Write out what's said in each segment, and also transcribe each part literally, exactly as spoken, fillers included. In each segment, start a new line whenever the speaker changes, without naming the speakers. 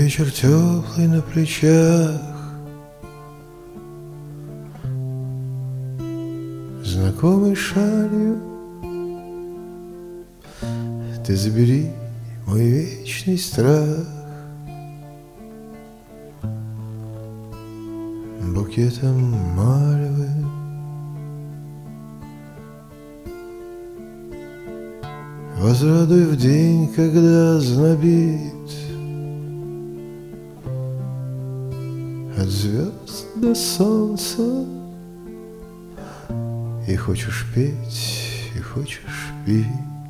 Вечер теплый на плечах, знакомый шалью. Ты забери мой вечный страх букетом мальвы. Возрадуй в день, когда знобит от звезд до солнца, и хочешь петь, и хочешь пить.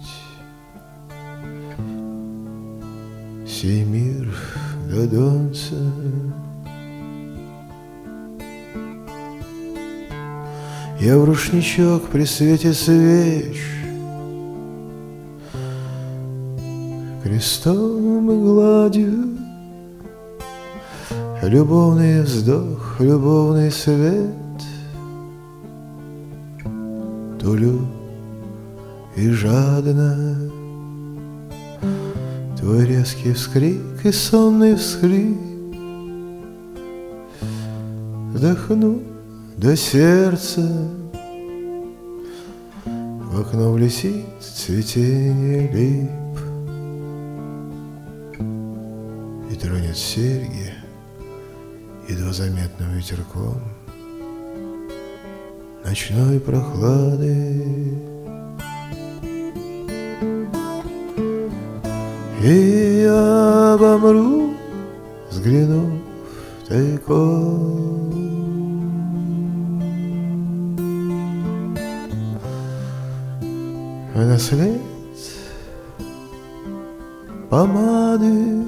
Сей мир до донца. Я в рушничок при свете свеч крестом и гладью. Любовный вздох, любовный свет тулю и жадно твой резкий вскрик и сонный всхлип. Вдохну до сердца, в окно влетит цветение лип и тронет серьги едва заметным ветерком ночной прохлады. И я обомру, взглянув тайком. На след помады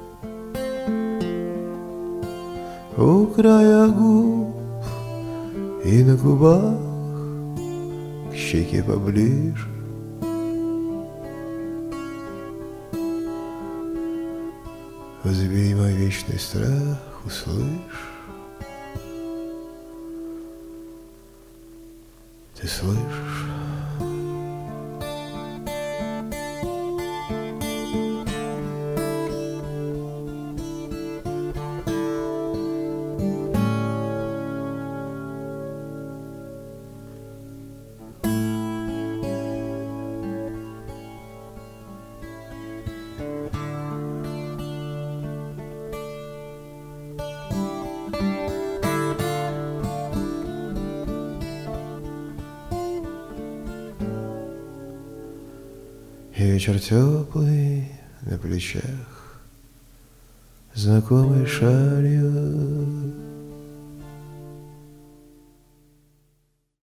у края губ и на губах к щеке поближе. Возбей мой вечный страх, услышь. Ты слышишь? И вечер теплый на плечах, знакомый шалью.